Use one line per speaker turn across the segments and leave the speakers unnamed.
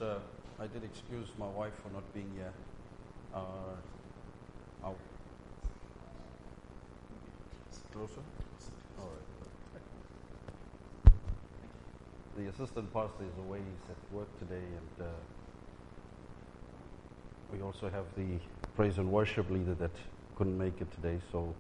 I did excuse my wife for not being here. Out. Closer? All right. The assistant pastor is away. He's at work today, and we also have the praise and worship leader that couldn't make it today. So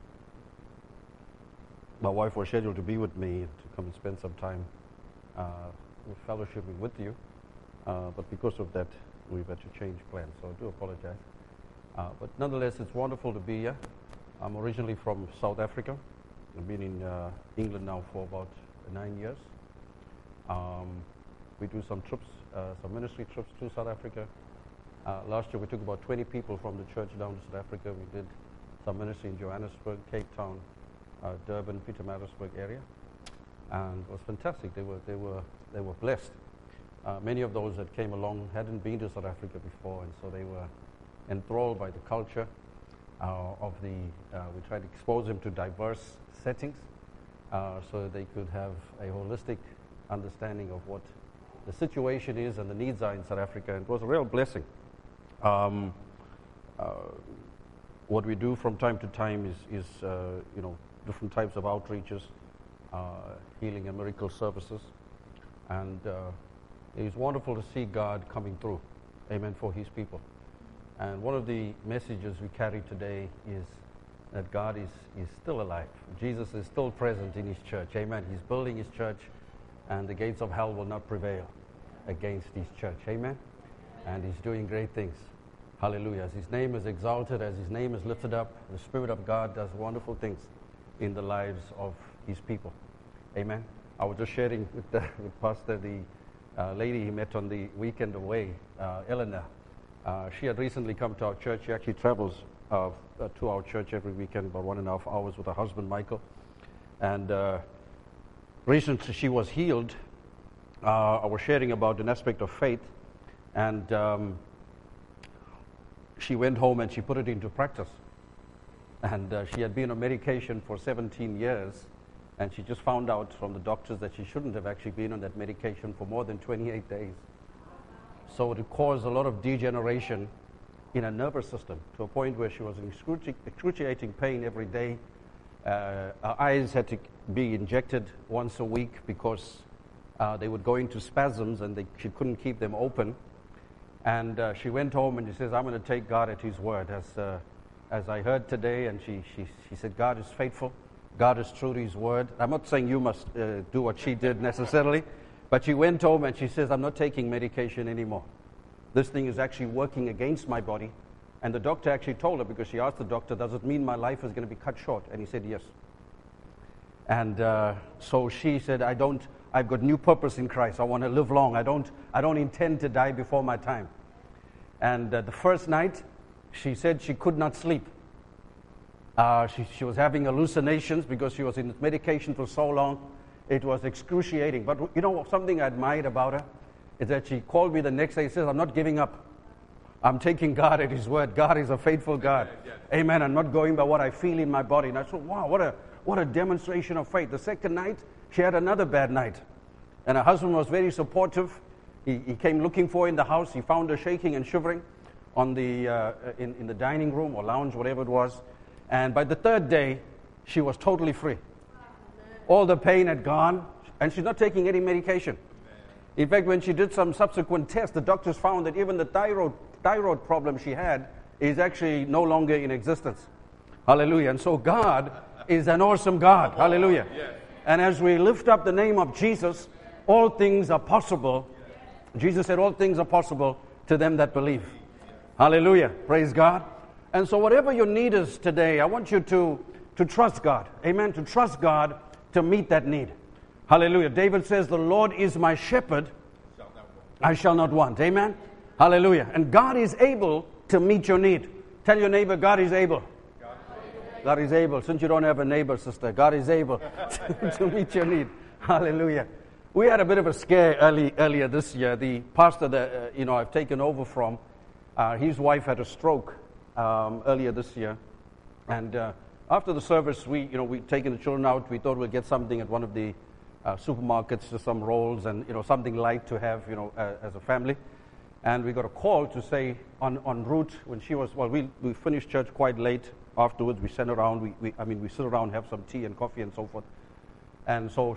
my wife was scheduled to be with me to come and spend some time fellowshipping with you. But because of that, we've had to change plans, so I do apologize. But nonetheless, it's wonderful to be here. I'm originally from South Africa. I've been in England now for about 9 years. We do some trips, some ministry trips to South Africa. Last year we took about 20 people from the church down to South Africa. We did some ministry in Johannesburg, Cape Town, Durban, Pietermaritzburg area, and it was fantastic. They were blessed. Many of those that came along hadn't been to South Africa before, and so they were enthralled by the culture of the. We tried to expose them to diverse settings, so they could have a holistic understanding of what the situation is and the needs are in South Africa. And it was a real blessing. What we do from time to time is different types of outreaches, healing and miracle services, and it is wonderful to see God coming through, amen, for His people. And one of the messages we carry today is that God is still alive. Jesus is still present in His church, amen. He's building His church, and the gates of hell will not prevail against His church, amen. And He's doing great things. Hallelujah. As His name is exalted, as His name is lifted up, the Spirit of God does wonderful things in the lives of His people. Amen. I was just sharing with Pastor the lady he met on the weekend away, Eleanor. She had recently come to our church. She actually travels to our church every weekend, about 1.5 hours with her husband, Michael. And recently she was healed. I was sharing about an aspect of faith, and she went home and she put it into practice. And she had been on medication for 17 years, and she just found out from the doctors that she shouldn't have actually been on that medication for more than 28 days. So it caused a lot of degeneration in her nervous system, to a point where she was in excruciating pain every day. Her eyes had to be injected once a week because they would go into spasms, and she couldn't keep them open. And she went home and she says, I'm going to take God at His word. As I heard today, and she said, God is faithful. God is true to His word. I'm not saying you must do what she did necessarily, but she went home and she says, I'm not taking medication anymore. This thing is actually working against my body. And the doctor actually told her, because she asked the doctor, does it mean my life is going to be cut short? And he said, yes. And so she said, I've got new purpose in Christ. I want to live long. I don't intend to die before my time. And the first night, she said she could not sleep. She was having hallucinations because she was in medication for so long. It was excruciating. But you know, something I admired about her is that she called me the next day and says, I'm not giving up. I'm taking God at His word. God is a faithful God. Yes. Amen. I'm not going by what I feel in my body. And I said, wow, what a demonstration of faith. The second night, she had another bad night. And her husband was very supportive. He came looking for her in the house. He found her shaking and shivering on the in the dining room or lounge, whatever it was. And by the third day, she was totally free. All the pain had gone, and she's not taking any medication. In fact, when she did some subsequent tests, the doctors found that even the thyroid problem she had is actually no longer in existence. Hallelujah. And so God is an awesome God. Hallelujah. And as we lift up the name of Jesus, all things are possible. Jesus said all things are possible to them that believe. Hallelujah. Praise God. And so whatever your need is today, I want you to trust God. Amen. To trust God to meet that need. Hallelujah. David says, the Lord is my shepherd. I shall not want. Amen. Hallelujah. And God is able to meet your need. Tell your neighbor, God is able. God is able. Since you don't have a neighbor, sister, God is able to meet your need. Hallelujah. We had a bit of a scare earlier this year. The pastor that I've taken over from, his wife had a stroke earlier this year, and after the service, we'd taken the children out. We thought we'd get something at one of the supermarkets, just some rolls and something light to have as a family. And we got a call to say en route when she was, well, we finished church quite late. Afterwards, we sat around, we sit around, have some tea and coffee and so forth. And so,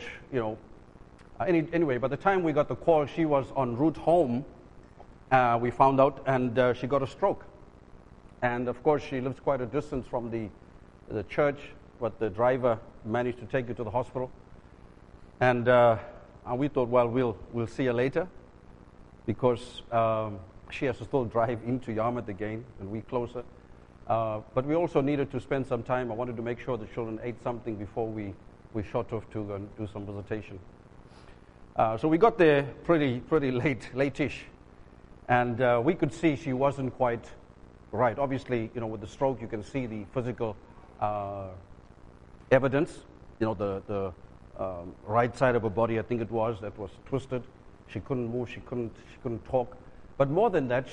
anyway, by the time we got the call, she was en route home, we found out, and she got a stroke. And of course, she lives quite a distance from the church, but the driver managed to take her to the hospital. And we thought, well, we'll see her later, because she has to still drive into Yarmouth again, and we closer. But we also needed to spend some time. I wanted to make sure the children ate something before we shot off to go and do some visitation. So we got there pretty late-ish, and we could see she wasn't quite right. Obviously, with the stroke, you can see the physical evidence. The right side of her body, I think it was, that was twisted. She couldn't move. She couldn't talk. But more than that,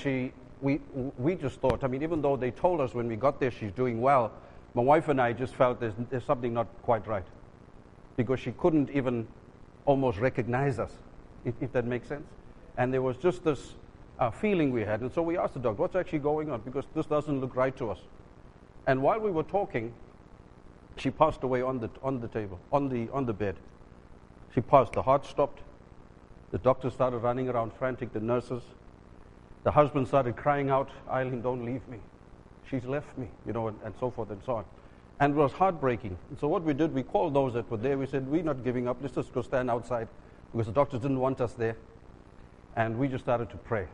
we just thought. Even though they told us when we got there she's doing well, my wife and I just felt there's something not quite right, because she couldn't even almost recognize us, if that makes sense. And there was just this feeling we had, and so we asked the doctor, what's actually going on, because this doesn't look right to us. And while we were talking, she passed away on the table, on the bed. She passed. The heart stopped. The doctor started running around frantic, the nurses. The husband started crying out, Eileen, don't leave me. She's left me, and so forth and so on. And it was heartbreaking. And so what we did, we called those that were there. We said, we're not giving up. Let's just go stand outside, because the doctors didn't want us there. And we just started to pray.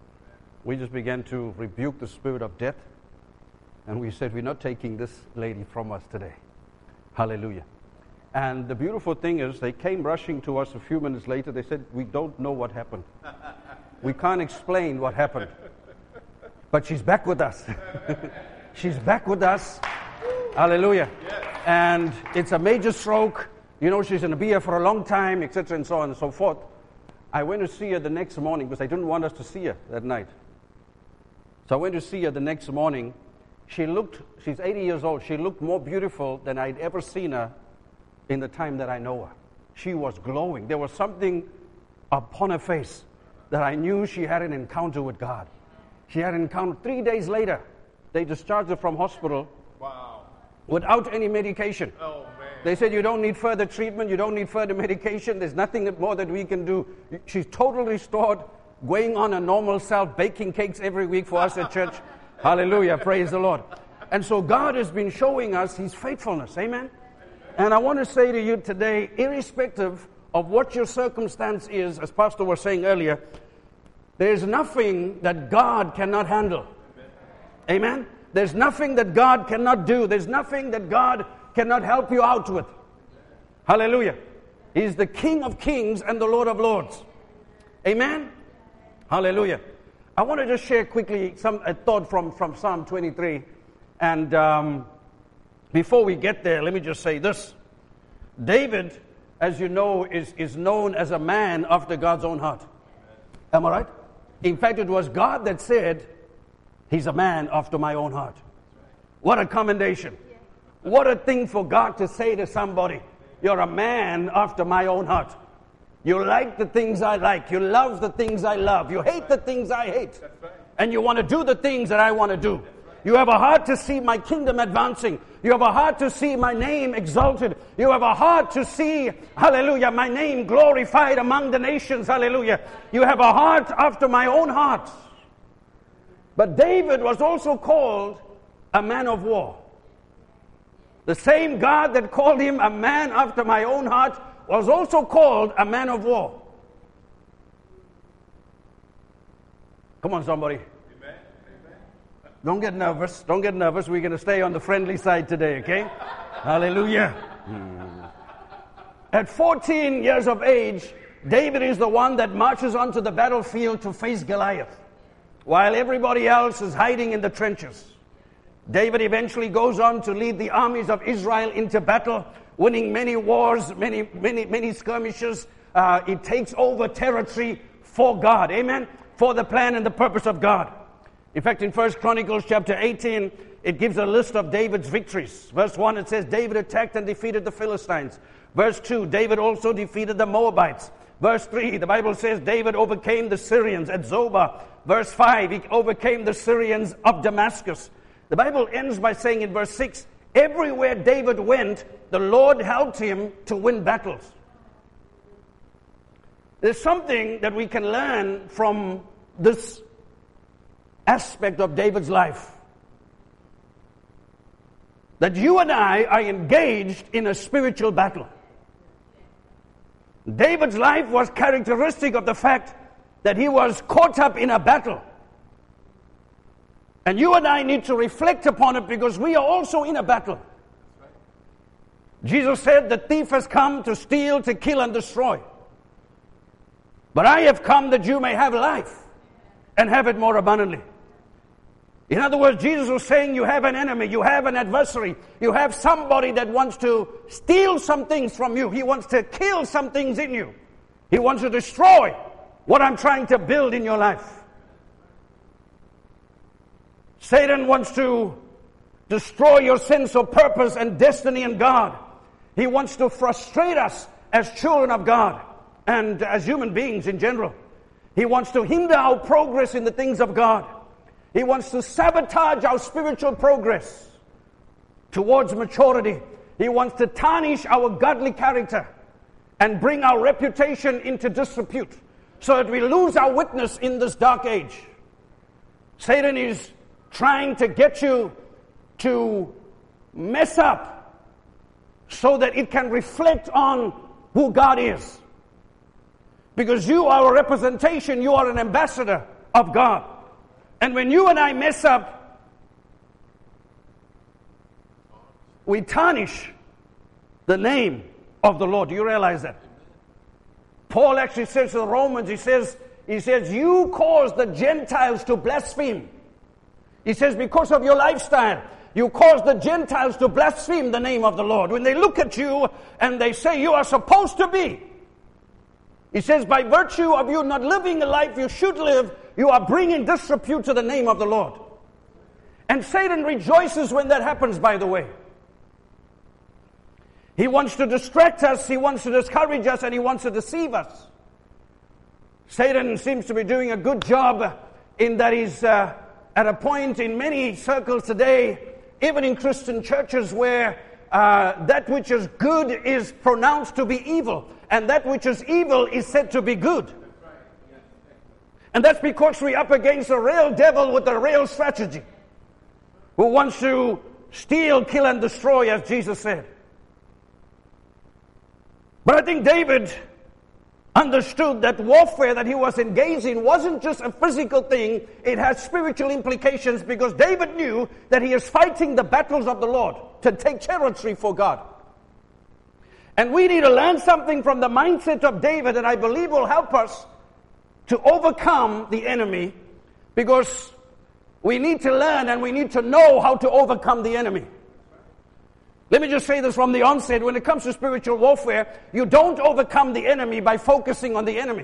We just began to rebuke the spirit of death. And we said, we're not taking this lady from us today. Hallelujah. And the beautiful thing is, they came rushing to us a few minutes later. They said, we don't know what happened. We can't explain what happened. But she's back with us. She's back with us. Hallelujah. Yes. And it's a major stroke. She's going to be here for a long time, etc., and so on and so forth. I went to see her the next morning, because I didn't want us to see her that night. So I went to see her the next morning. She's 80 years old. She looked more beautiful than I'd ever seen her in the time that I know her. She was glowing. There was something upon her face that I knew she had an encounter with God. She had an encounter. 3 days later, they discharged her from hospital.
Wow.
Without any medication.
Oh, man.
They said, you don't need further treatment, you don't need further medication, there's nothing more that we can do. She's totally restored, going on a normal self, baking cakes every week for us at church. Hallelujah, praise the Lord. And so God has been showing us His faithfulness, amen? And I want to say to you today, irrespective of what your circumstance is, as Pastor was saying earlier, there is nothing that God cannot handle. Amen? There's nothing that God cannot do. There's nothing that God cannot help you out with. Hallelujah. He's the King of Kings and the Lord of Lords. Amen? Hallelujah. I want to just share quickly a thought from Psalm 23. And before we get there, let me just say this. David, as you know, is known as a man after God's own heart. Am I right? In fact, it was God that said, he's a man after my own heart. What a commendation. What a thing for God to say to somebody. You're a man after my own heart. You like the things I like. You love the things I love. You hate the things I hate. And you want to do the things that I want to do. You have a heart to see my kingdom advancing. You have a heart to see my name exalted. You have a heart to see, hallelujah, my name glorified among the nations. Hallelujah. You have a heart after my own heart. But David was also called a man of war. The same God that called him a man after my own heart was also called a man of war. Come on, somebody.
Amen.
Don't get nervous. Don't get nervous. We're going to stay on the friendly side today, okay? Hallelujah. At 14 years of age, David is the one that marches onto the battlefield to face Goliath, while everybody else is hiding in the trenches. David eventually goes on to lead the armies of Israel into battle, winning many wars, many skirmishes. He takes over territory for God. Amen? For the plan and the purpose of God. In fact, in 1 Chronicles chapter 18, it gives a list of David's victories. Verse 1, it says, David attacked and defeated the Philistines. Verse 2, David also defeated the Moabites. Verse 3, the Bible says, David overcame the Syrians at Zobah.
verse 5, he overcame the Syrians of Damascus. The Bible ends by saying in verse 6, everywhere David went, the Lord helped him to win battles. There's something that we can learn from this aspect of David's life. That you and I are engaged in a spiritual battle. David's life was characteristic of the fact that he was caught up in a battle. And you and I need to reflect upon it because we are also in a battle. Jesus said, the thief has come to steal, to kill, and destroy. But I have come that you may have life and have it more abundantly. In other words, Jesus was saying you have an enemy, you have an adversary, you have somebody that wants to steal some things from you. He wants to kill some things in you. He wants to destroy what I'm trying to build in your life. Satan wants to destroy your sense of purpose and destiny in God. He wants to frustrate us as children of God and as human beings in general. He wants to hinder our progress in the things of God. He wants to sabotage our spiritual progress towards maturity. He wants to tarnish our godly character and bring our reputation into disrepute so that we lose our witness in this dark age. Satan is trying to get you to mess up so that it can reflect on who God is. Because you are a representation, you are an ambassador of God. And when you and I mess up, we tarnish the name of the Lord. Do you realize that? Paul actually says to the Romans, he says, you cause the Gentiles to blaspheme. He says, because of your lifestyle, you cause the Gentiles to blaspheme the name of the Lord. When they look at you and they say you are supposed to be, he says, by virtue of you not living the life you should live, you are bringing disrepute to the name of the Lord. And Satan rejoices when that happens, by the way. He wants to distract us, he wants to discourage us, and he wants to deceive us. Satan seems to be doing a good job in that he's at a point in many circles today, even in Christian churches, where that which is good is pronounced to be evil, and that which is evil is said to be good. And that's because we're up against a real devil with a real strategy, who wants to steal, kill, and destroy, as Jesus said. But I think David understood that warfare that he was engaged in wasn't just a physical thing, it had spiritual implications, because David knew that he is fighting the battles of the Lord to take territory for God. And we need to learn something from the mindset of David that I believe will help us to overcome the enemy, because we need to learn and we need to know how to overcome the enemy. Let me just say this from the onset. When it comes to spiritual warfare, you don't overcome the enemy by focusing on the enemy.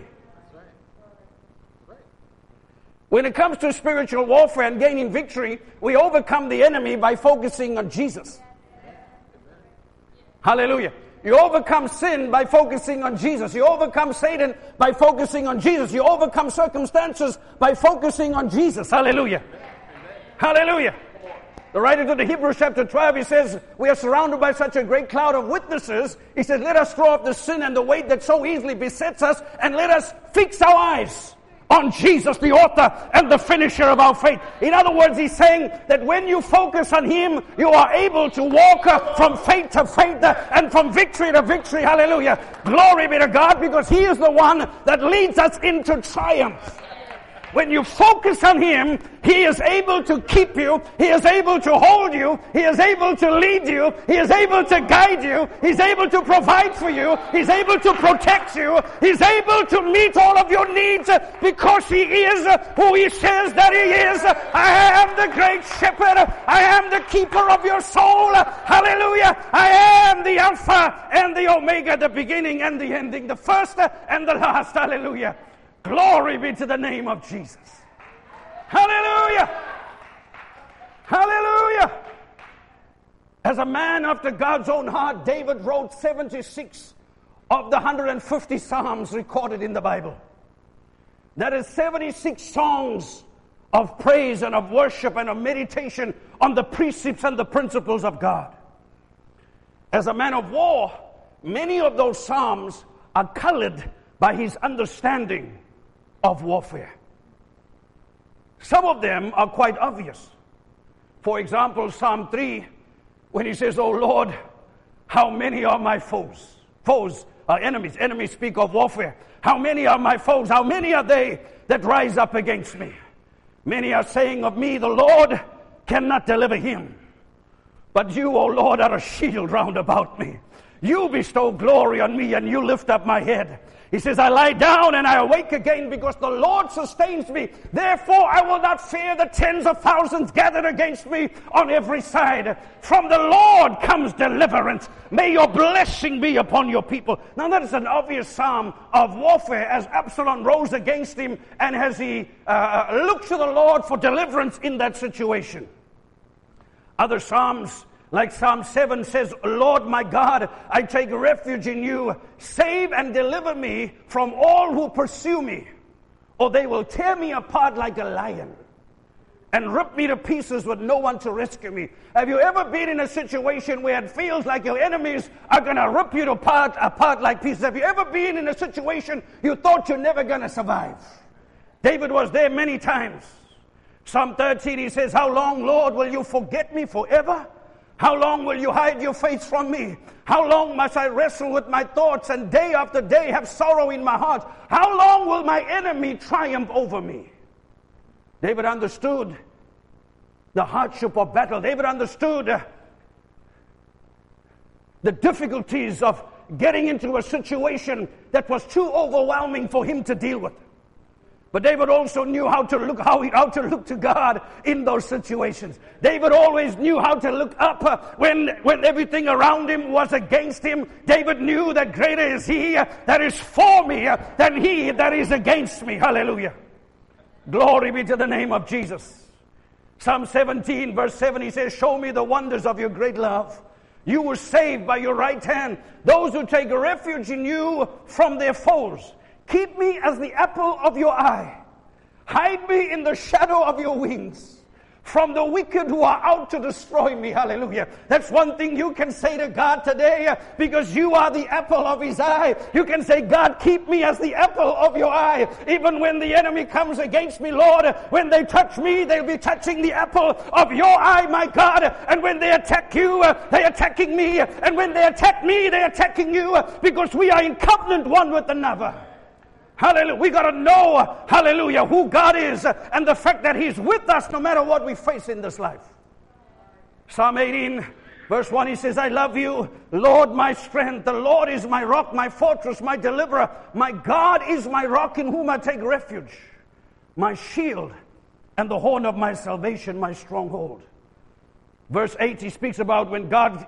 When it comes to spiritual warfare and gaining victory, we overcome the enemy by focusing on Jesus. Hallelujah. You overcome sin by focusing on Jesus. You overcome Satan by focusing on Jesus. You overcome circumstances by focusing on Jesus. Hallelujah. Hallelujah. The writer to the Hebrews chapter 12, he says, we are surrounded by such a great cloud of witnesses. He says, let us throw off the sin and the weight that so easily besets us, and let us fix our eyes on Jesus, the author and the finisher of our faith. In other words, he's saying that when you focus on him, you are able to walk from faith to faith and from victory to victory. Hallelujah. Glory be to God, because he is the one that leads us into triumph. When you focus on him, he is able to keep you, he is able to hold you, he is able to lead you, he is able to guide you, he's able to provide for you, he's able to protect you, he's able to meet all of your needs, because he is who he says that he is. I am the great shepherd, I am the keeper of your soul. Hallelujah. I am the Alpha and the Omega, the beginning and the ending, the first and the last. Hallelujah. Glory be to the name of Jesus. Hallelujah. Hallelujah. As a man after God's own heart, David wrote 76 of the 150 Psalms recorded in the Bible. That is 76 songs of praise and of worship and of meditation on the precepts and the principles of God. As a man of war, many of those psalms are colored by his understanding of warfare. Some of them are quite obvious. For example, Psalm 3, when he says, "O Lord, how many are my foes?" Foes are enemies. Enemies speak of warfare. "How many are my foes? How many are they that rise up against me? Many are saying of me, the Lord cannot deliver him. But you, O Lord, are a shield round about me. You bestow glory on me, and you lift up my head." He says, "I lie down and I awake again, because the Lord sustains me. Therefore I will not fear the tens of thousands gathered against me on every side. From the Lord comes deliverance. May your blessing be upon your people." Now that is an obvious psalm of warfare, as Absalom rose against him and as he looked to the Lord for deliverance in that situation. Other psalms, like Psalm 7 says, "Lord my God, I take refuge in you. Save and deliver me from all who pursue me, or they will tear me apart like a lion and rip me to pieces with no one to rescue me." Have you ever been in a situation where it feels like your enemies are going to rip you apart like pieces? Have you ever been in a situation you thought you're never going to survive? David was there many times. Psalm 13, he says, "How long, Lord, will you forget me forever? How long will you hide your face from me? How long must I wrestle with my thoughts and day after day have sorrow in my heart? How long will my enemy triumph over me?" David understood the hardship of battle. David understood the difficulties of getting into a situation that was too overwhelming for him to deal with. But David also knew how to look to God in those situations. David always knew how to look up when everything around him was against him. David knew that greater is he that is for me than he that is against me. Hallelujah. Glory be to the name of Jesus. Psalm 17 verse 7, he says, "Show me the wonders of your great love. You were saved by your right hand. Those who take refuge in you from their foes. Keep me as the apple of your eye. Hide me in the shadow of your wings from the wicked who are out to destroy me." Hallelujah. That's one thing you can say to God today, because you are the apple of his eye. You can say, "God, keep me as the apple of your eye. Even when the enemy comes against me, Lord, when they touch me, they'll be touching the apple of your eye, my God. And when they attack you, they're attacking me. And when they attack me, they're attacking you, because we are in covenant one with another." Hallelujah. We got to know, hallelujah, who God is and the fact that he's with us no matter what we face in this life. Psalm 18, verse 1, he says, "I love you, Lord, my strength. The Lord is my rock, my fortress, my deliverer. My God is my rock in whom I take refuge, my shield and the horn of my salvation, my stronghold." Verse 8, he speaks about when God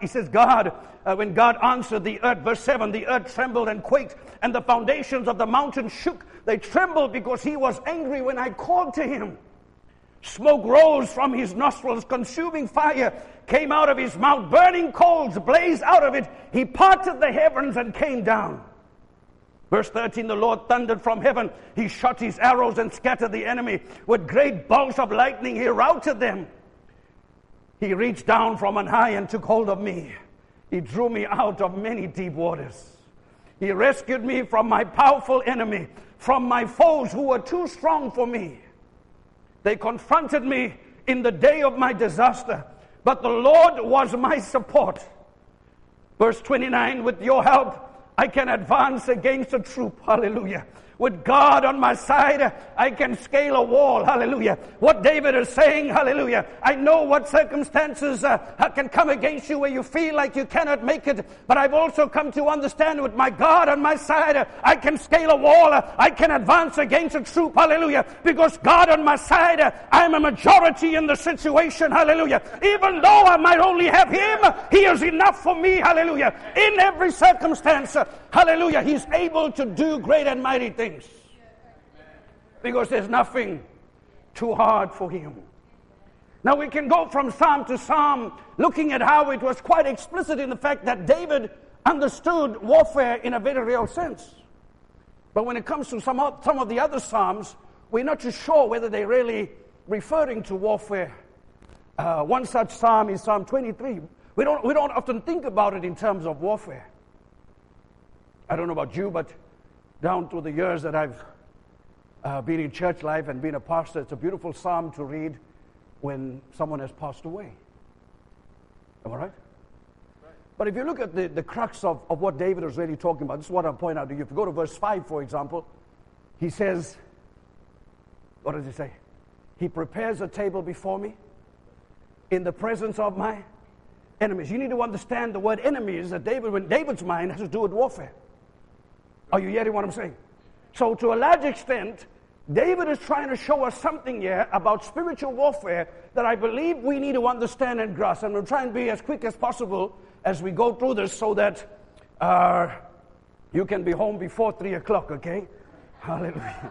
answered the earth. Verse 7, "The earth trembled and quaked, and the foundations of the mountains shook. They trembled because he was angry when I called to him. Smoke rose from his nostrils, consuming fire came out of his mouth, burning coals blazed out of it. He parted the heavens and came down." Verse 13, "The Lord thundered from heaven. He shot his arrows and scattered the enemy. With great bolts of lightning he routed them. He reached down from on high and took hold of me. He drew me out of many deep waters. He rescued me from my powerful enemy, from my foes who were too strong for me. They confronted me in the day of my disaster, but the Lord was my support." Verse 29, "With your help, I can advance against a troop." Hallelujah. With God on my side, I can scale a wall. Hallelujah. What David is saying, hallelujah. I know what circumstances can come against you where you feel like you cannot make it. But I've also come to understand with my God on my side, I can scale a wall. I can advance against a troop. Hallelujah. Because God on my side, I'm a majority in the situation. Hallelujah. Even though I might only have him, he is enough for me. Hallelujah. In every circumstance, hallelujah, he's able to do great and mighty things. Because there's nothing too hard for him. Now we can go from psalm to psalm looking at how it was quite explicit in the fact that David understood warfare in a very real sense. But when it comes to some of the other Psalms, we're not too sure whether they're really referring to warfare. One such Psalm is Psalm 23. We don't often think about it in terms of warfare. I don't know about you, but down through the years that I've been in church life and been a pastor, it's a beautiful psalm to read when someone has passed away. Am I right? But if you look at the crux of what David is really talking about, this is what I'll point out to you. If you go to verse 5, for example, he says, what does he say? He prepares a table before me in the presence of my enemies. You need to understand the word enemies that when David's mind has to do with warfare. Are you hearing what I'm saying? So to a large extent, David is trying to show us something here about spiritual warfare that I believe we need to understand and grasp. And we'll try and be as quick as possible as we go through this so that you can be home before 3 o'clock, okay? Hallelujah.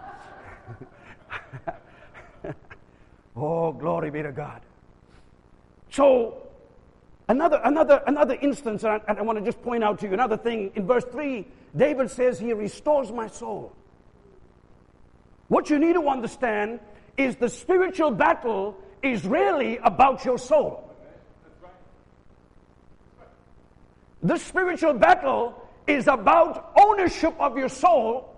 Oh, glory be to God. So, another instance, and I want to just point out to you another thing. In verse 3, David says, He restores my soul. What you need to understand is the spiritual battle is really about your soul. The spiritual battle is about ownership of your soul.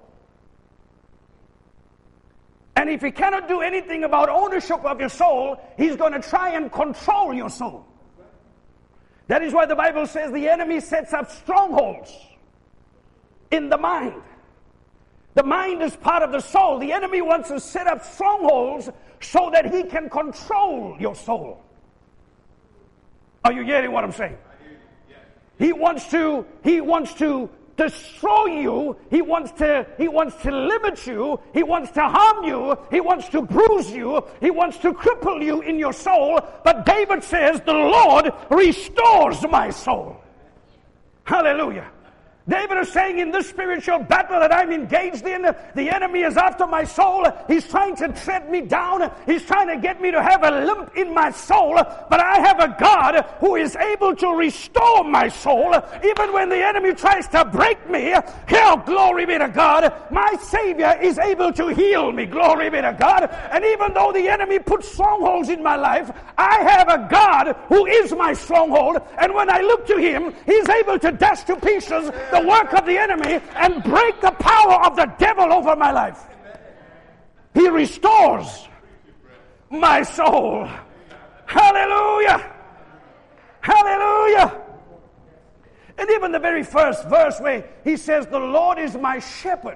And if he cannot do anything about ownership of your soul, he's going to try and control your soul. That is why the Bible says the enemy sets up strongholds in the mind. The mind is part of the soul. The enemy wants to set up strongholds so that he can control your soul. Are you getting what I'm saying? He wants to destroy you. He wants to limit you. He wants to harm you. He wants to bruise you. He wants to cripple you in your soul. But David says, the Lord restores my soul. Hallelujah. David is saying, in this spiritual battle that I'm engaged in, the enemy is after my soul. He's trying to tread me down. He's trying to get me to have a limp in my soul. But I have a God who is able to restore my soul. Even when the enemy tries to break me, glory be to God, my Savior is able to heal me. Glory be to God. And even though the enemy puts strongholds in my life, I have a God who is my stronghold. And when I look to Him, He's able to dash to pieces the work of the enemy and break the power of the devil over my life. He restores my soul. Hallelujah. Hallelujah. And even the very first verse where he says, the Lord is my shepherd.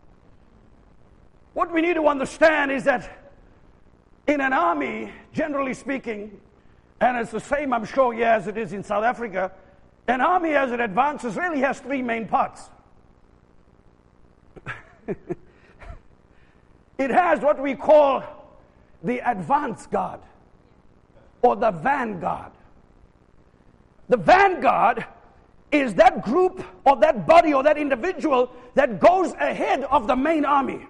What we need to understand is that in an army, generally speaking, and it's the same, I'm sure, as it is in South Africa, an army as it advances really has three main parts. It has what we call the advance guard or the vanguard. The vanguard is that group or that body or that individual that goes ahead of the main army.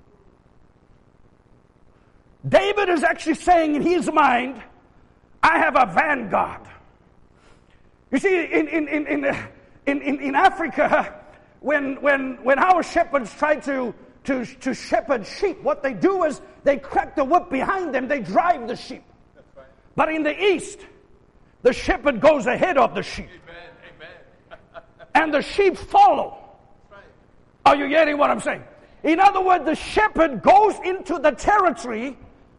David is actually saying in his mind, I have a vanguard. You see, in Africa, when our shepherds try to shepherd sheep, what they do is they crack the whip behind them, they drive the sheep. That's right. But in the East, the shepherd goes ahead of the sheep. Amen. And the sheep follow. Right. Are you getting what I'm saying? In other words, the shepherd goes into the territory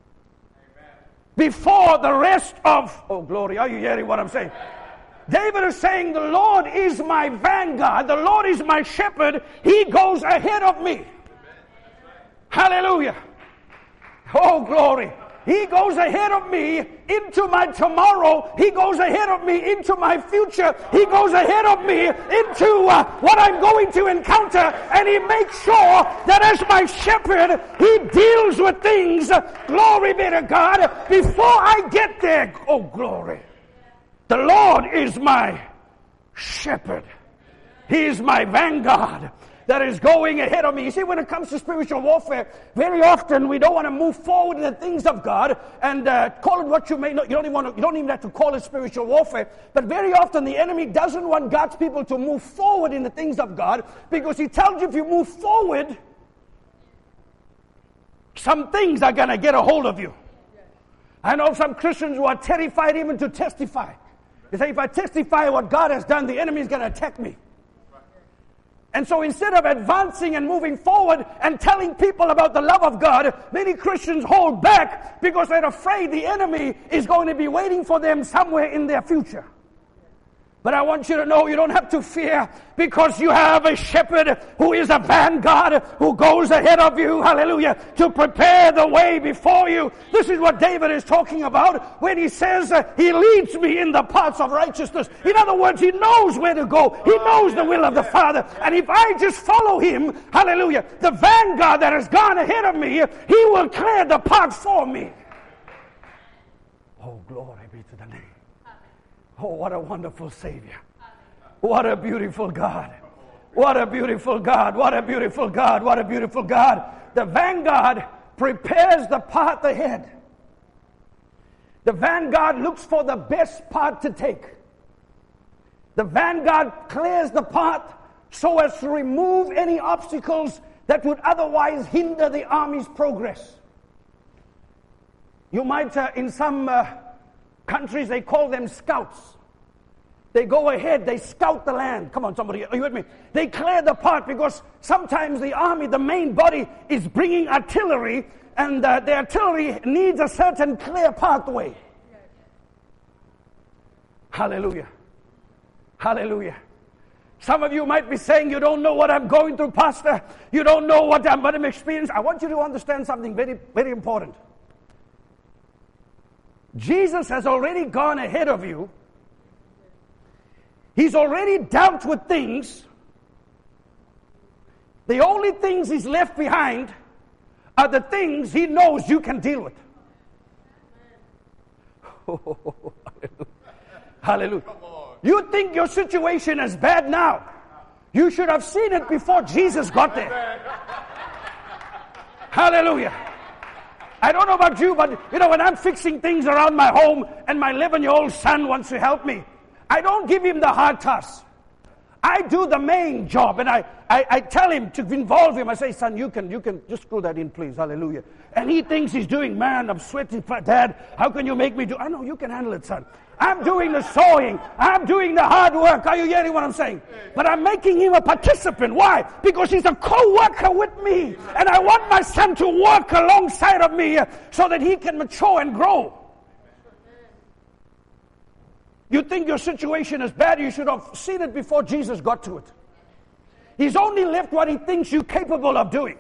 before the rest of... Oh, glory. Are you hearing what I'm saying? David is saying, the Lord is my vanguard. The Lord is my shepherd. He goes ahead of me. Hallelujah. Oh, glory. He goes ahead of me into my tomorrow. He goes ahead of me into my future. He goes ahead of me into what I'm going to encounter. And He makes sure that as my shepherd, He deals with things, glory be to God, before I get there. Oh, glory. The Lord is my shepherd. He is my vanguard. that is going ahead of me. You see, when it comes to spiritual warfare, very often we don't want to move forward in the things of God and call it what you may know. You don't even have to call it spiritual warfare. But very often the enemy doesn't want God's people to move forward in the things of God, because he tells you if you move forward, some things are going to get a hold of you. I know some Christians who are terrified even to testify. They say, if I testify what God has done, the enemy is going to attack me. And so instead of advancing and moving forward and telling people about the love of God, many Christians hold back because they're afraid the enemy is going to be waiting for them somewhere in their future. But I want you to know you don't have to fear, because you have a shepherd who is a vanguard, who goes ahead of you, hallelujah, to prepare the way before you. This is what David is talking about when he says, he leads me in the paths of righteousness. In other words, he knows where to go. He knows the will of the Father. And if I just follow him, hallelujah, the vanguard that has gone ahead of me, he will clear the path for me. Oh, glory be to the name. Oh, what a wonderful Savior. What a beautiful God. What a beautiful God. What a beautiful God. What a beautiful God. The vanguard prepares the path ahead. The vanguard looks for the best path to take. The vanguard clears the path so as to remove any obstacles that would otherwise hinder the army's progress. You might, in some countries, they call them scouts. They go ahead, they scout the land. Come on, somebody, are you with me? They clear the path, because sometimes the army, the main body, is bringing artillery, and the artillery needs a certain clear pathway. Hallelujah. Hallelujah. Some of you might be saying, you don't know what I'm going through, Pastor. You don't know what I'm experiencing. I want you to understand something very, very important. Jesus has already gone ahead of you. He's already dealt with things. The only things he's left behind are the things he knows you can deal with. Oh, hallelujah. You think your situation is bad now. You should have seen it before Jesus got there. Hallelujah. I don't know about you, but when I'm fixing things around my home and my 11-year-old son wants to help me, I don't give him the hard task. I do the main job, and I tell him to involve him. I say, son, you can just screw that in, please. Hallelujah. And he thinks he's doing, man, I'm sweating. Dad, how can you make me do? I know you can handle it, son. I'm doing the sewing. I'm doing the hard work. Are you getting what I'm saying? But I'm making him a participant. Why? Because he's a co-worker with me. And I want my son to work alongside of me so that he can mature and grow. You think your situation is bad, you should have seen it before Jesus got to it. He's only left what he thinks you're capable of doing.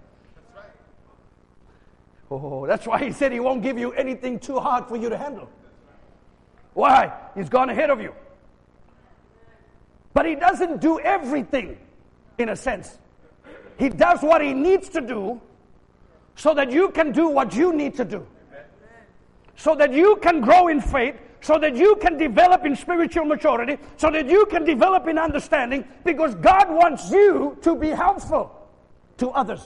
Oh, that's why he said he won't give you anything too hard for you to handle. Why? He's gone ahead of you. But he doesn't do everything, in a sense. He does what he needs to do so that you can do what you need to do. So that you can grow in faith, so that you can develop in spiritual maturity, so that you can develop in understanding, because God wants you to be helpful to others.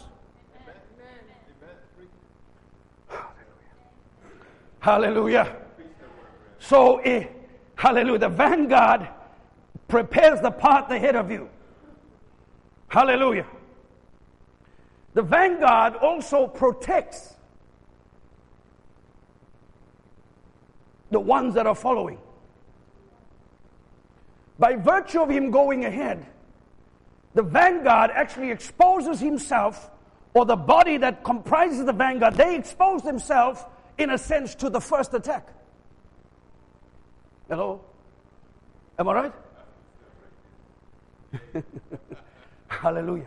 Hallelujah. So, hallelujah, the vanguard prepares the path ahead of you. Hallelujah. The vanguard also protects the ones that are following. By virtue of him going ahead, the vanguard actually exposes himself, or the body that comprises the vanguard, they expose themselves, in a sense, to the first attack. Hello? Am I right? Hallelujah.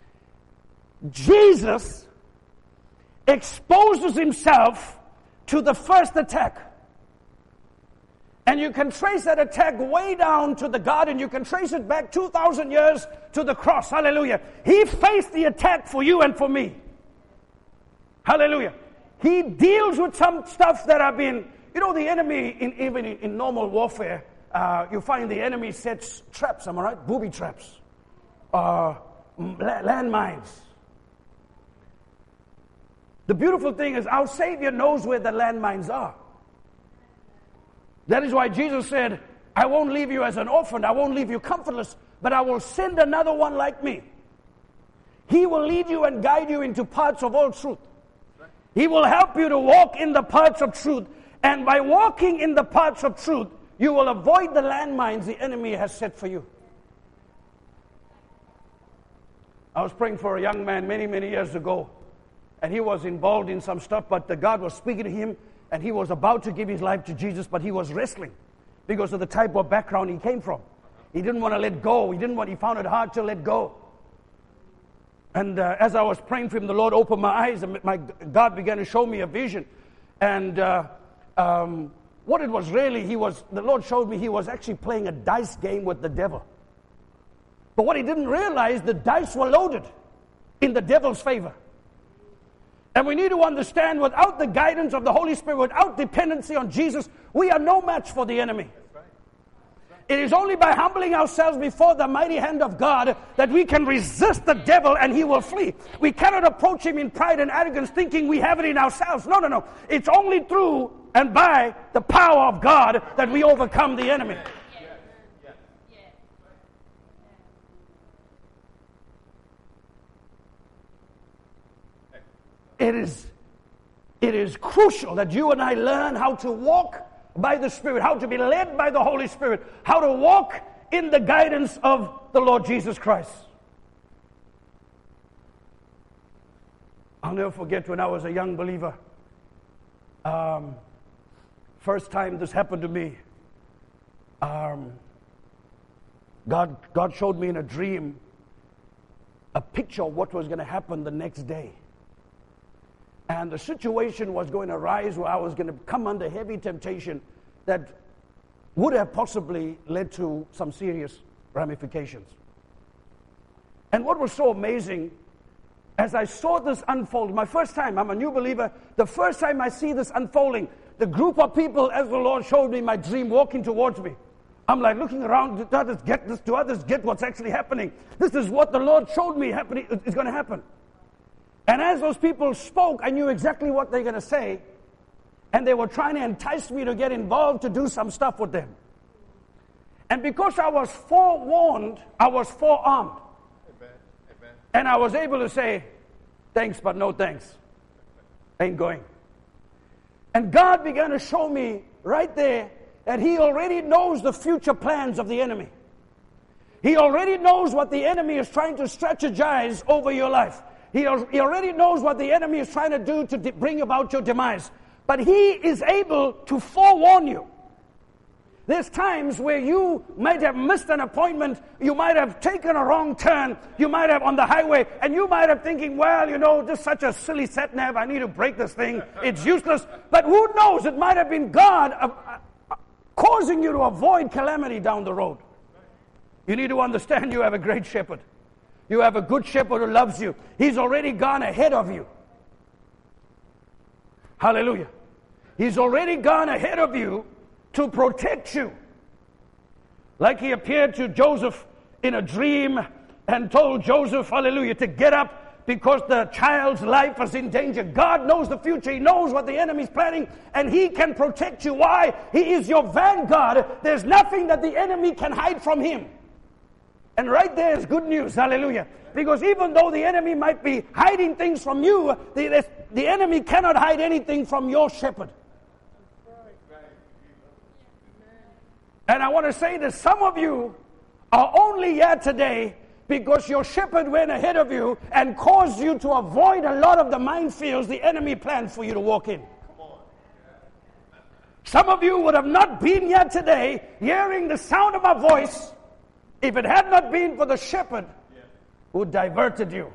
Jesus exposes himself to the first attack. And you can trace that attack way down to the garden. You can trace it back 2,000 years to the cross. Hallelujah. He faced the attack for you and for me. Hallelujah. He deals with some stuff that have been, the enemy, even in normal warfare, you find the enemy sets traps, am I right? Booby traps. landmines. The beautiful thing is our Savior knows where the landmines are. That is why Jesus said, I won't leave you as an orphan, I won't leave you comfortless, but I will send another one like me. He will lead you and guide you into parts of all truth. He will help you to walk in the parts of truth. And by walking in the parts of truth, you will avoid the landmines the enemy has set for you. I was praying for a young man many, many years ago. And he was involved in some stuff, but God was speaking to him. And he was about to give his life to Jesus, but he was wrestling because of the type of background he came from. He didn't want to let go. He found it hard to let go. And as I was praying for him, the Lord opened my eyes, and God began to show me a vision. And what it was really, the Lord showed me he was actually playing a dice game with the devil. But what he didn't realize, the dice were loaded in the devil's favor. And we need to understand, without the guidance of the Holy Spirit, without dependency on Jesus, we are no match for the enemy. It is only by humbling ourselves before the mighty hand of God that we can resist the devil and he will flee. We cannot approach him in pride and arrogance thinking we have it in ourselves. No. It's only through and by the power of God that we overcome the enemy. It is crucial that you and I learn how to walk by the Spirit, how to be led by the Holy Spirit, how to walk in the guidance of the Lord Jesus Christ. I'll never forget when I was a young believer. First time this happened to me, God showed me in a dream a picture of what was going to happen the next day. And the situation was going to rise where I was going to come under heavy temptation that would have possibly led to some serious ramifications. And what was so amazing, as I saw this unfold, my first time, I'm a new believer, the first time I see this unfolding, the group of people, as the Lord showed me my dream, walking towards me. I'm like looking around, do others get this? Do others get what's actually happening? This is what the Lord showed me happening. It's going to happen. And as those people spoke, I knew exactly what they're going to say. And they were trying to entice me to get involved to do some stuff with them. And because I was forewarned, I was forearmed. Amen. And I was able to say, thanks, but no thanks. Ain't going. And God began to show me right there that He already knows the future plans of the enemy. He already knows what the enemy is trying to strategize over your life. He already knows what the enemy is trying to do to bring about your demise. But He is able to forewarn you. There's times where you might have missed an appointment, you might have taken a wrong turn, you might have on the highway, and you might have thinking, well, this is such a silly sat-nav, I need to break this thing, it's useless. But who knows, it might have been God causing you to avoid calamity down the road. You need to understand you have a great shepherd. You have a good shepherd who loves you. He's already gone ahead of you. Hallelujah. He's already gone ahead of you to protect you. Like He appeared to Joseph in a dream and told Joseph, hallelujah, to get up because the child's life is in danger. God knows the future. He knows what the enemy's planning, and He can protect you. Why? He is your vanguard. There's nothing that the enemy can hide from Him. And right there is good news, hallelujah. Because even though the enemy might be hiding things from you, the enemy cannot hide anything from your shepherd. And I want to say that some of you are only here today because your shepherd went ahead of you and caused you to avoid a lot of the minefields the enemy planned for you to walk in. Some of you would have not been here today hearing the sound of my voice if it had not been for the shepherd who diverted you.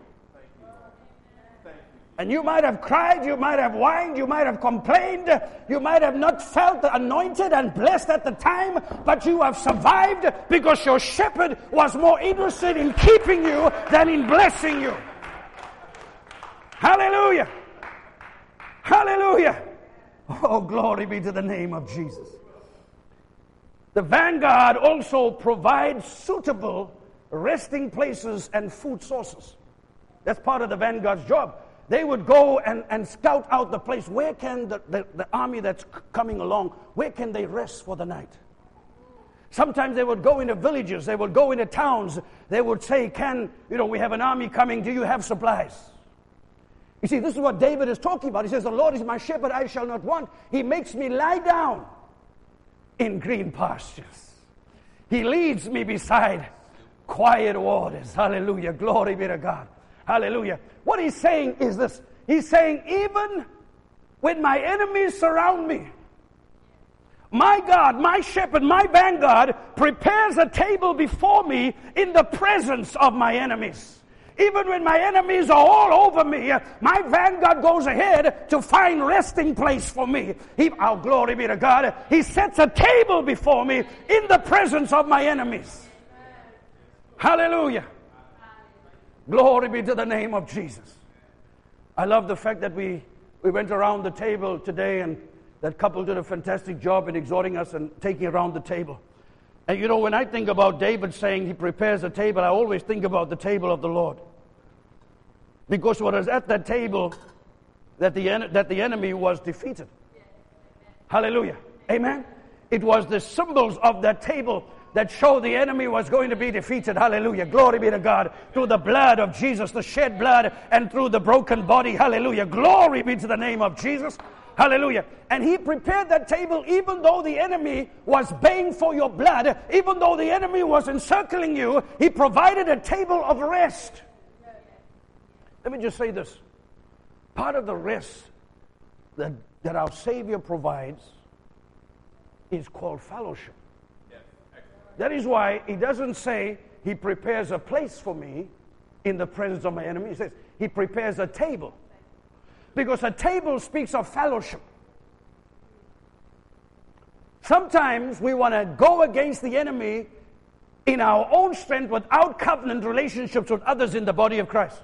And you might have cried, you might have whined, you might have complained, you might have not felt anointed and blessed at the time, but you have survived because your shepherd was more interested in keeping you than in blessing you. Hallelujah! Hallelujah! Oh, glory be to the name of Jesus. The vanguard also provides suitable resting places and food sources. That's part of the vanguard's job. They would go and scout out the place. Where can the army that's coming along, where can they rest for the night? Sometimes they would go into villages. They would go into towns. They would say, we have an army coming. Do you have supplies? You see, this is what David is talking about. He says, the Lord is my shepherd, I shall not want. He makes me lie down in green pastures. He leads me beside quiet waters. Hallelujah. Glory be to God. Hallelujah. What he's saying is this. He's saying, even when my enemies surround me, my God, my shepherd, my vanguard prepares a table before me in the presence of my enemies. Even when my enemies are all over me, my vanguard goes ahead to find resting place for me. Glory be to God. He sets a table before me in the presence of my enemies. Hallelujah. Glory be to the name of Jesus. I love the fact that we went around the table today, and that couple did a fantastic job in exhorting us and taking around the table. And when I think about David saying he prepares a table, I always think about the table of the Lord. Because what was at that table that the enemy was defeated. Hallelujah. Amen. It was the symbols of that table that show the enemy was going to be defeated. Hallelujah. Glory be to God. Through the blood of Jesus, the shed blood, and through the broken body. Hallelujah. Glory be to the name of Jesus. Hallelujah. And he prepared that table even though the enemy was baying for your blood, even though the enemy was encircling you, he provided a table of rest. Let me just say this. Part of the rest that our Savior provides is called fellowship. That is why he doesn't say he prepares a place for me in the presence of my enemy. He says he prepares a table. Because a table speaks of fellowship. Sometimes we want to go against the enemy in our own strength without covenant relationships with others in the body of Christ.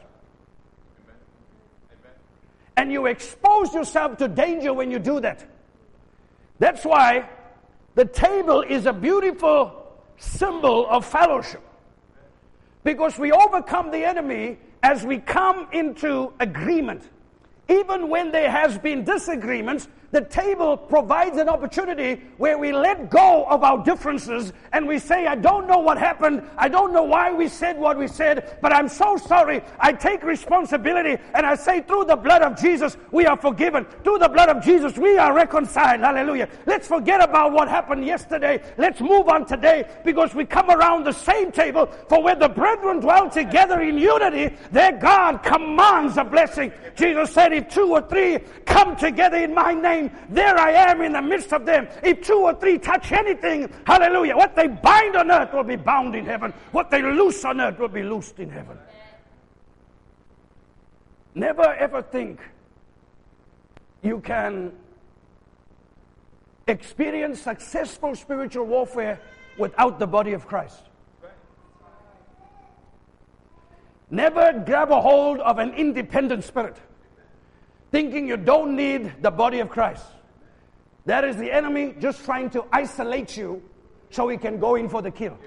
Amen. And you expose yourself to danger when you do that. That's why the table is a beautiful symbol of fellowship. Because we overcome the enemy as we come into agreement. Even when there has been disagreements, the table provides an opportunity where we let go of our differences and we say, I don't know what happened. I don't know why we said what we said, but I'm so sorry. I take responsibility and I say, through the blood of Jesus, we are forgiven. Through the blood of Jesus, we are reconciled. Hallelujah. Let's forget about what happened yesterday. Let's move on today, because we come around the same table. For where the brethren dwell together in unity, their God commands a blessing. Jesus said, if 2 or 3 come together in my name, there I am in the midst of them. If 2 or 3 touch anything, hallelujah, what they bind on earth will be bound in heaven. What they loose on earth will be loosed in heaven. Never ever think you can experience successful spiritual warfare without the body of Christ. Never grab a hold of an independent spirit, thinking you don't need the body of Christ. That is the enemy just trying to isolate you so he can go in for the kill.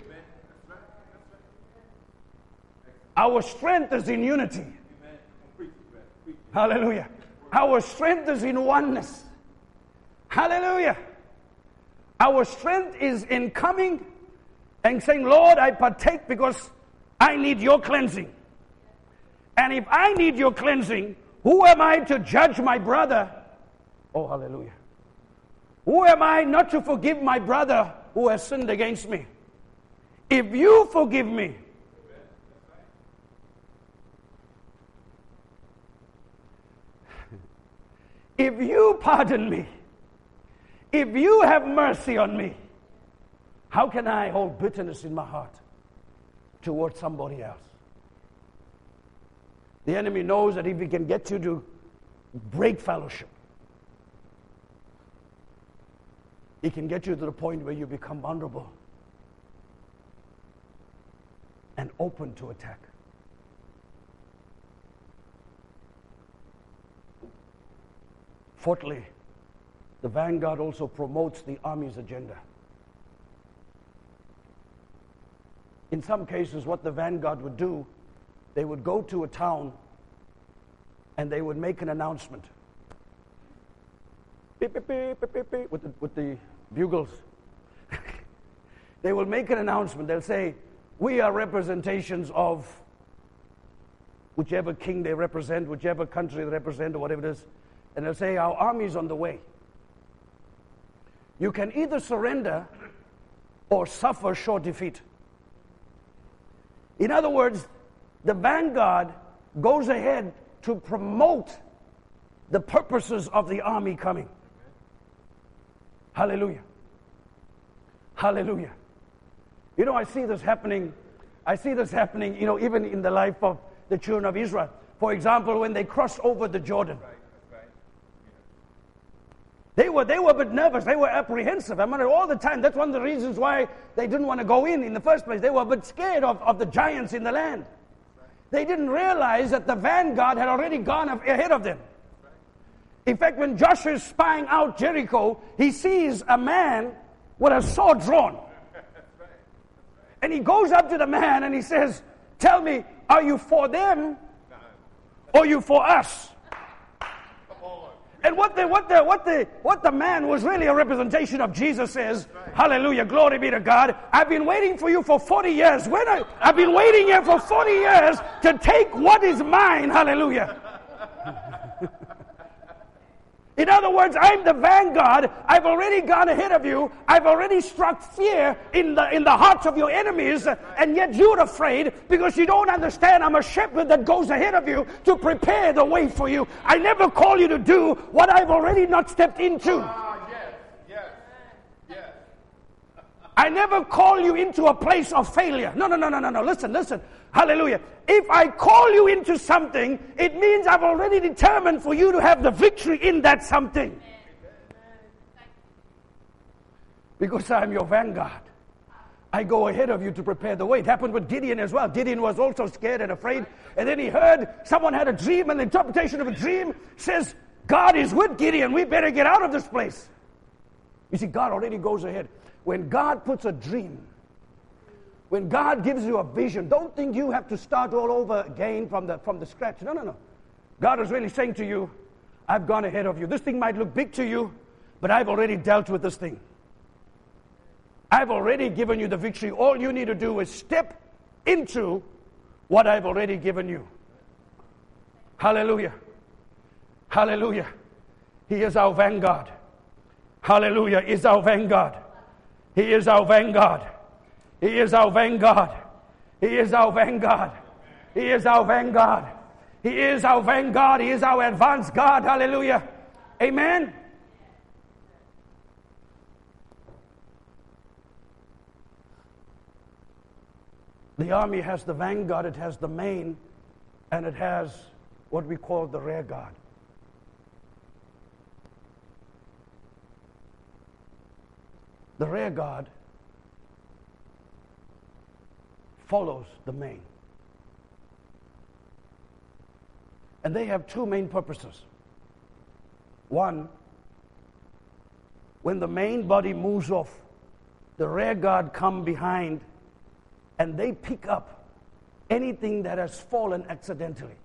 Our strength is in unity. Hallelujah. Our strength is in oneness. Hallelujah. Our strength is in coming and saying, Lord, I partake because I need your cleansing. And if I need your cleansing, who am I to judge my brother? Oh, hallelujah. Who am I not to forgive my brother who has sinned against me? If you forgive me, if you pardon me, if you have mercy on me, how can I hold bitterness in my heart towards somebody else? The enemy knows that if he can get you to break fellowship, he can get you to the point where you become vulnerable and open to attack. Fourthly, the vanguard also promotes the army's agenda. In some cases, what the vanguard would do, they would go to a town and they would make an announcement. Beep, beep, beep, beep, beep, beep, with the bugles. They will make an announcement. They'll say, we are representations of whichever king they represent, whichever country they represent, or whatever it is. And they'll say, our army's on the way. You can either surrender or suffer sure defeat. In other words, the vanguard goes ahead to promote the purposes of the army coming. Hallelujah. Hallelujah. You know, I see this happening, even in the life of the children of Israel. For example, when they crossed over the Jordan. They were a bit nervous. They were apprehensive. I mean, all the time. That's one of the reasons why they didn't want to go in the first place. They were a bit scared of the giants in the land. They didn't realize that the vanguard had already gone ahead of them. In fact, when Joshua is spying out Jericho, he sees a man with a sword drawn. And he goes up to the man and he says, tell me, are you for them or are you for us? And what the man was really a representation of Jesus says, hallelujah, glory be to God. I've been waiting for you for 40 years. I've been waiting here for 40 years to take what is mine, hallelujah. In other words, I'm the vanguard. I've already gone ahead of you. I've already struck fear in the hearts of your enemies, and yet you're afraid because you don't understand I'm a shepherd that goes ahead of you to prepare the way for you. I never call you to do what I've already not stepped into.
Yes.
I never call you into a place of failure. No. Listen. Hallelujah. If I call you into something, it means I've already determined for you to have the victory in that something. Because I'm your vanguard. I go ahead of you to prepare the way. It happened with Gideon as well. Gideon was also scared and afraid. And then he heard someone had a dream, and the interpretation of a dream says, God is with Gideon. We better get out of this place. You see, God already goes ahead. When God puts a dream, when God gives you a vision, don't think you have to start all over again from the scratch. No. God is really saying to you, I've gone ahead of you. This thing might look big to you, but I've already dealt with this thing. I've already given you the victory. All you need to do is step into what I've already given you. Hallelujah. Hallelujah. He is our vanguard. Hallelujah. He is our vanguard. He is our vanguard. He is our vanguard. He is our vanguard. He is our vanguard. He is our vanguard. He is our advance guard. Hallelujah. Amen. The army has the vanguard, it has the main, and it has what we call the rear guard. The rear guard follows the main. And they have two main purposes. One, when the main body moves off, the rear guard come behind and they pick up anything that has fallen accidentally.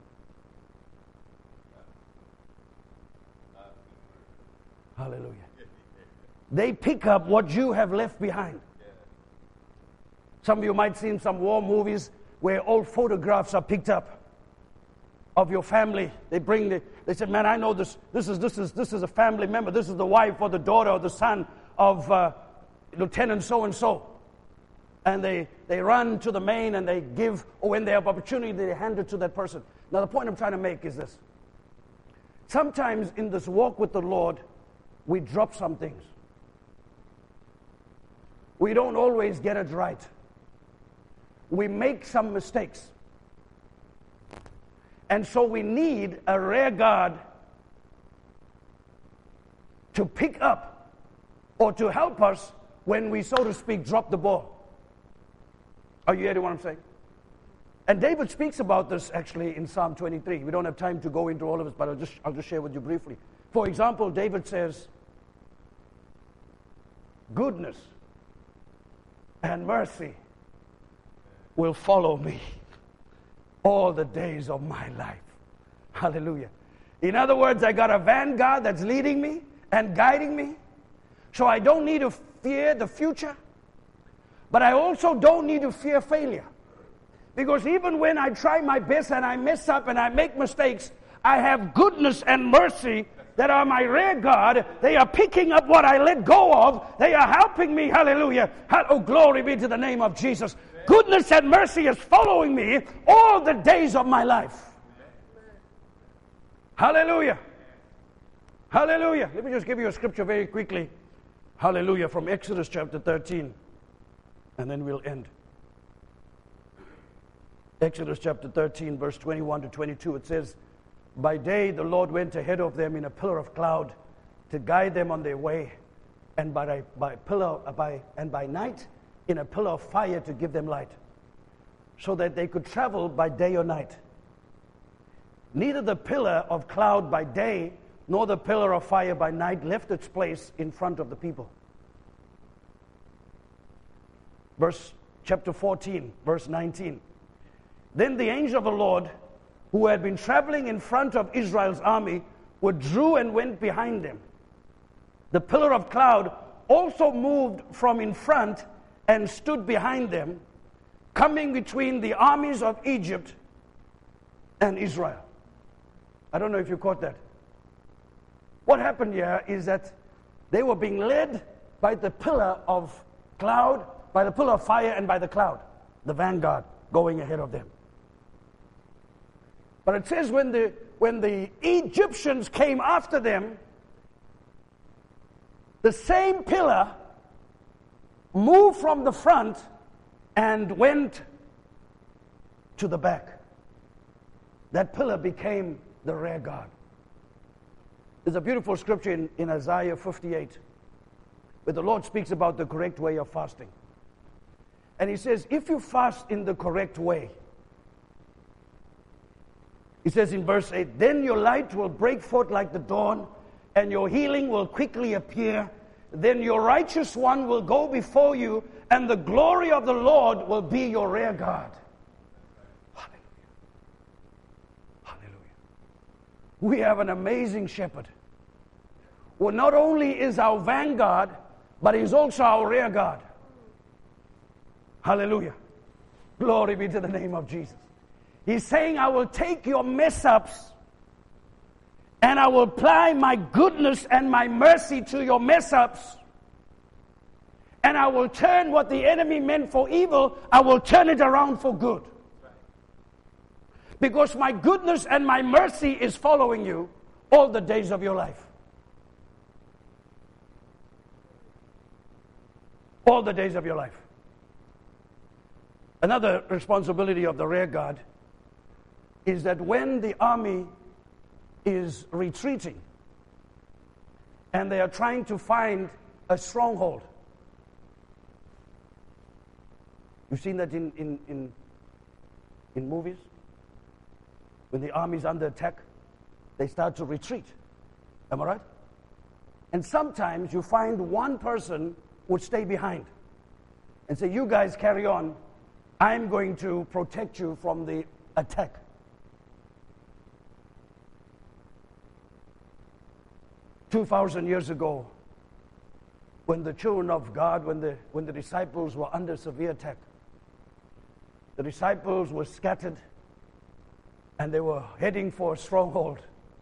Hallelujah. They pick up what you have left behind. Some of you might see in some war movies where old photographs are picked up of your family. They say, man, I know this is a family member. This is the wife or the daughter or the son of Lieutenant so-and-so. And they run to the main and they give, or when they have opportunity, they hand it to that person. Now, the point I'm trying to make is this. Sometimes in this walk with the Lord, we drop some things. We don't always get it right. We make some mistakes. And so we need a rear guard to pick up or to help us when we, so to speak, drop the ball. Are you hearing what I'm saying? And David speaks about this actually in Psalm 23. We don't have time to go into all of it, but I'll just share with you briefly. For example, David says, goodness and mercy will follow me all the days of my life. Hallelujah. In other words, I got a vanguard that's leading me and guiding me. So I don't need to fear the future. But I also don't need to fear failure. Because even when I try my best and I mess up and I make mistakes, I have goodness and mercy that are my rear guard. They are picking up what I let go of. They are helping me. Hallelujah. Oh, glory be to the name of Jesus. Goodness and mercy is following me all the days of my life. Hallelujah. Hallelujah. Let me just give you a scripture very quickly. Hallelujah. From Exodus chapter 13. And then we'll end. Exodus chapter 13, verse 21 to 22. It says, by day the Lord went ahead of them in a pillar of cloud to guide them on their way, and by night in a pillar of fire to give them light, so that they could travel by day or night. Neither the pillar of cloud by day nor the pillar of fire by night left its place in front of the people. Chapter 14, verse 19. Then the angel of the Lord, who had been traveling in front of Israel's army, withdrew and went behind them. The pillar of cloud also moved from in front and stood behind them, coming between the armies of Egypt and Israel. I don't know if you caught that. What happened here is that they were being led by the pillar of cloud, by the pillar of fire, and by the cloud, the vanguard going ahead of them. But it says when the Egyptians came after them, the same pillar moved from the front and went to the back. That pillar became the rear guard. There's a beautiful scripture in Isaiah 58 where the Lord speaks about the correct way of fasting. And he says, if you fast in the correct way, he says in verse 8, then your light will break forth like the dawn, and your healing will quickly appear. Then your righteous one will go before you, and the glory of the Lord will be your rear guard. Hallelujah. Hallelujah. We have an amazing shepherd, who not only is our vanguard, but he's also our rear guard. Hallelujah. Glory be to the name of Jesus. He's saying, I will take your mess-ups and I will apply my goodness and my mercy to your mess-ups. And I will turn what the enemy meant for evil, I will turn it around for good. Because my goodness and my mercy is following you all the days of your life. All the days of your life. Another responsibility of the rear guard is that when the army is retreating and they are trying to find a stronghold. You've seen that in movies? When the army is under attack, they start to retreat. Am I right? And sometimes you find one person would stay behind and say, you guys carry on. I'm going to protect you from the attack. "2,000 years ago, when the children of God, when the disciples were under severe attack, the disciples were scattered and they were heading for a stronghold.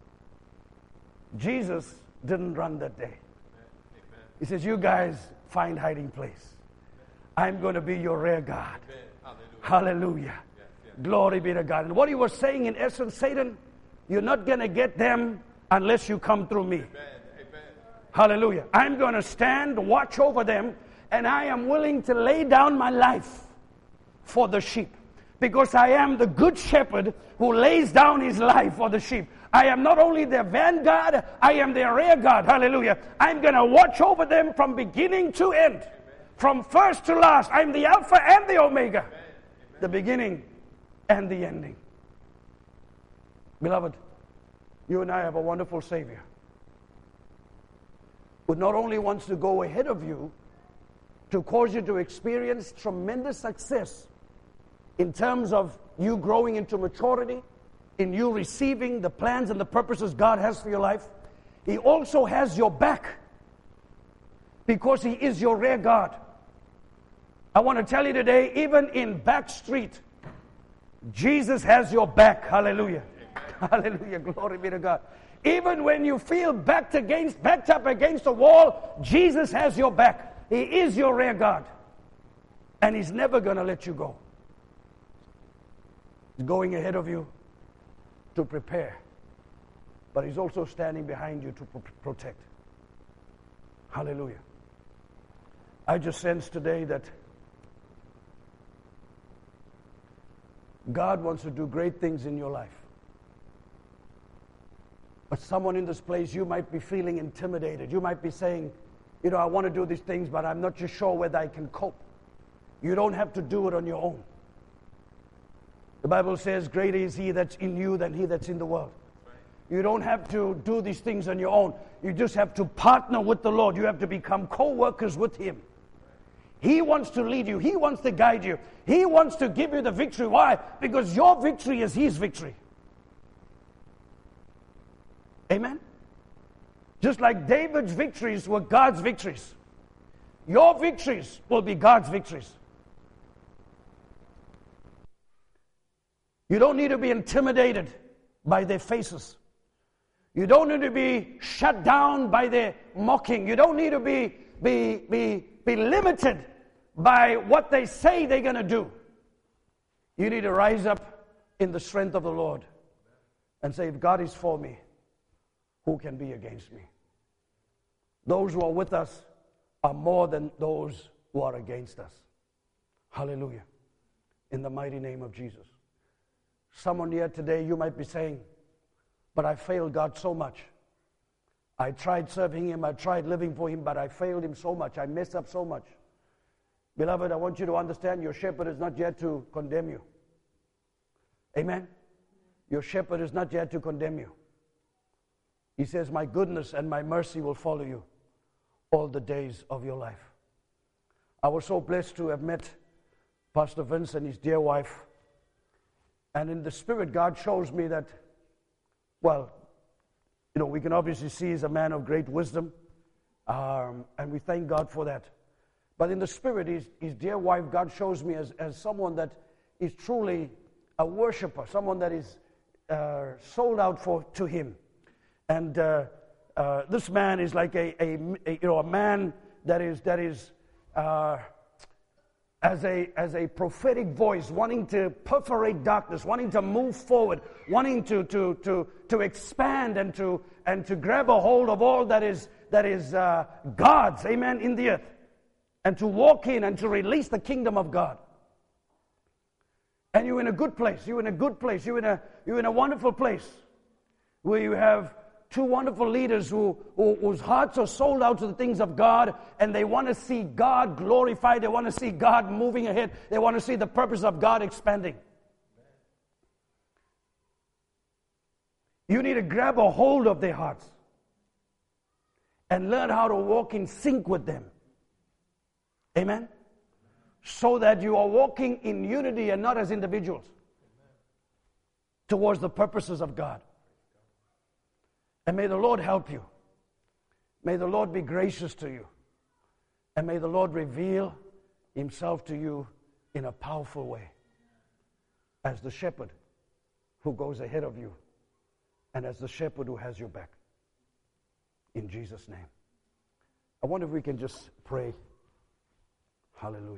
Jesus didn't run that day. He says, you guys find hiding place. I'm going to be your rear guard. Hallelujah. Glory be to God. And what he was saying in essence, Satan, you're not going to get them unless you come through me. Hallelujah. I'm going to stand, watch over them, and I am willing to lay down my life for the sheep. Because I am the good shepherd who lays down his life for the sheep. I am not only their vanguard, I am their rear guard. Hallelujah. I'm going to watch over them from beginning to end. Amen. From first to last. I'm the Alpha and the Omega. Amen. The beginning and the ending. Beloved, you and I have a wonderful Savior who not only wants to go ahead of you to cause you to experience tremendous success in terms of you growing into maturity, in you receiving the plans and the purposes God has for your life. He also has your back because He is your rear guard. I want to tell you today, even in back street, Jesus has your back. Hallelujah. Hallelujah. Glory be to God. Even when you feel backed up against the wall, Jesus has your back. He is your rear guard. And He's never going to let you go. He's going ahead of you to prepare. But He's also standing behind you to protect. Hallelujah. I just sense today that God wants to do great things in your life. But someone in this place, you might be feeling intimidated. You might be saying, I want to do these things, but I'm not just sure whether I can cope. You don't have to do it on your own. The Bible says, greater is He that's in you than he that's in the world. You don't have to do these things on your own. You just have to partner with the Lord. You have to become co-workers with Him. He wants to lead you. He wants to guide you. He wants to give you the victory. Why? Because your victory is His victory. Amen? Just like David's victories were God's victories, your victories will be God's victories. You don't need to be intimidated by their faces. You don't need to be shut down by their mocking. You don't need to be limited by what they say they're going to do. You need to rise up in the strength of the Lord and say, if God is for me, who can be against me? Those who are with us are more than those who are against us. Hallelujah. In the mighty name of Jesus. Someone here today, you might be saying, but I failed God so much. I tried serving Him, I tried living for Him, but I failed Him so much. I messed up so much. Beloved, I want you to understand your shepherd is not yet to condemn you. Amen? Your shepherd is not yet to condemn you. He says, my goodness and my mercy will follow you all the days of your life. I was so blessed to have met Pastor Vince and his dear wife. And in the Spirit, God shows me that, we can obviously see he's a man of great wisdom. And we thank God for that. But in the Spirit, his dear wife, God shows me as someone that is truly a worshiper, someone that is sold out to Him. And this man is like a man that is as a prophetic voice, wanting to perforate darkness, wanting to move forward, wanting to expand and to grab a hold of all that is God's, amen, in the earth, and to walk in and to release the kingdom of God. And you're in a good place. You're in a good place. You're in a wonderful place where you have two wonderful leaders whose hearts are sold out to the things of God, and they want to see God glorified. They want to see God moving ahead. They want to see the purpose of God expanding. You need to grab a hold of their hearts and learn how to walk in sync with them. Amen? So that you are walking in unity and not as individuals towards the purposes of God. And may the Lord help you. May the Lord be gracious to you. And may the Lord reveal Himself to you in a powerful way as the shepherd who goes ahead of you and as the shepherd who has your back. In Jesus' name. I wonder if we can just pray. Hallelujah.